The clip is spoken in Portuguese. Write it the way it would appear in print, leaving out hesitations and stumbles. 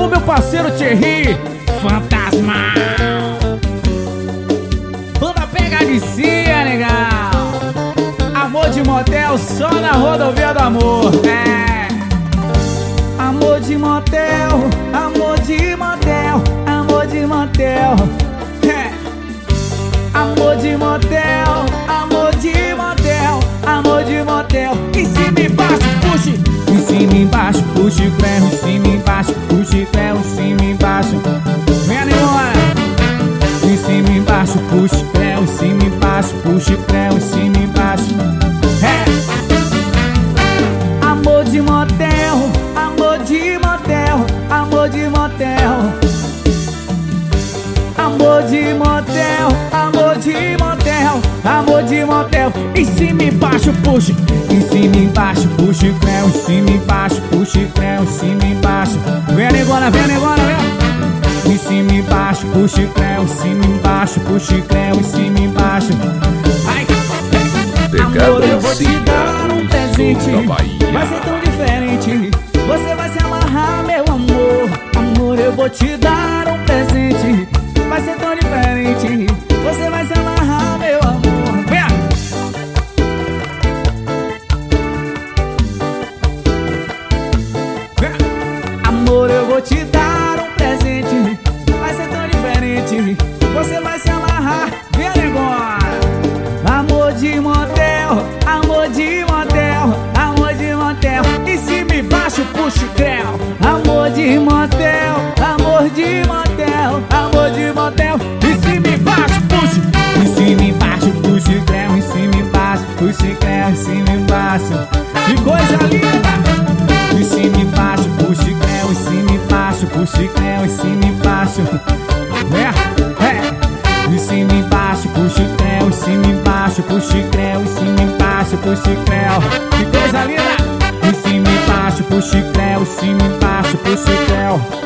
Alô, meu parceiro Thierry Fantasma. Banda pegadicinha, legal. Amor de motel só na rodovia do amor. É. Amor de motel, amor de motel, amor de motel. É. Amor de motel, amor de motel, amor de motel. Em cima e embaixo, puxe. Em cima e embaixo, puxe ferro. Em cima e embaixo, puxe ferro. Em cima e embaixo. Vem embora. Em cima e embaixo, puxe ferro. Em cima e embaixo, puxe ferro. Em cima e embaixo. É. Amor de motel, amor de motel, amor de motel. Amor de motel, amor de motel, amor de motel. Em cima e embaixo, puxe. Em cima e embaixo, puxe creu. Em cima e embaixo, puxe creu. Em cima e embaixo. Vem agora, vem. Em cima e embaixo, puxe creu. Em cima e embaixo, puxe creu. Em cima e embaixo. Ai, amor, eu vou te dar um presente. Vai ser tão diferente. Você vai se amarrar, meu amor. Amor, eu vou te dar um presente. Vai ser tão diferente. Você vai se amarrar, meu amor. Vem! Amor, eu vou te dar um presente. Vai ser tão diferente. Você vai se amarrar. Vem agora. Amor de motel, amor de motel, amor de motel. Em cima e embaixo, puxa o creu. Amor de motel, amor de motel, amor de motel. Em cima e embaixo, puxe. Em cima e embaixo, puxe creu. Em cima e embaixo, puxe creu. Em cima e embaixo. Que coisa linda. Em cima e embaixo, puxe creu. Em cima e embaixo, puxe creu. Em cima e embaixo. Em cima e embaixo, puxe creu. Em cima e embaixo, puxe creu. Em cima e embaixo, puxe creu. Que coisa linda. Em cima e embaixo, puxe creu. Em cima e embaixo, puxe creu.